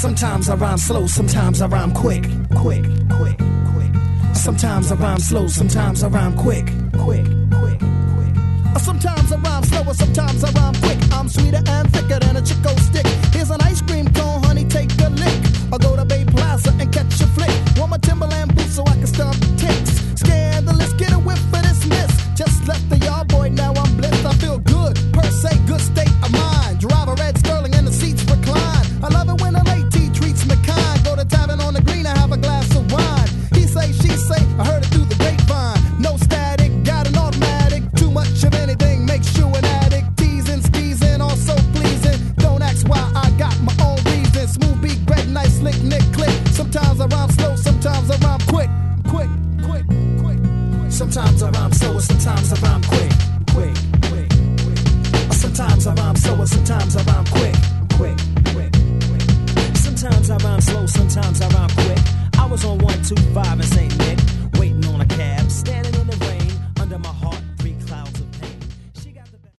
Sometimes I rhyme slow, sometimes I rhyme quick. Sometimes I rhyme slow, sometimes I rhyme quick. Sometimes I rhyme slower, sometimes I rhyme quick. I'm sweeter and thicker than a Chico stick. Here's an ice cream cone, honey, take a lick. Or go to Bay Plaza and catch a flick. Want my Timberland boots so I can stomp ticks. Scandalous, get a whiff for this miss. Just left the yard, boy, now I'm blessed. I feel good, per se, good state of mind. Drive a red Sterling and the seats recline. I love it when a late tea treats me kind. Go to tavern on the green and have a glass of wine. He say, she say, I heard it through the grapevine. No static, got an automatic. Too much of anything makes you an addict. Teasing, skeezing, also pleasing. Don't ask why, I got my own reasons. Smooth beat, great, nice, slick, nick, click. Sometimes I rhyme slow, sometimes I rhyme quick. Sometimes I rhyme slow, sometimes I rhyme quick. Sometimes I rhyme slow, sometimes I rhyme quick. Sometimes I rhyme slow, sometimes I rhyme quick. I was on 125 in St.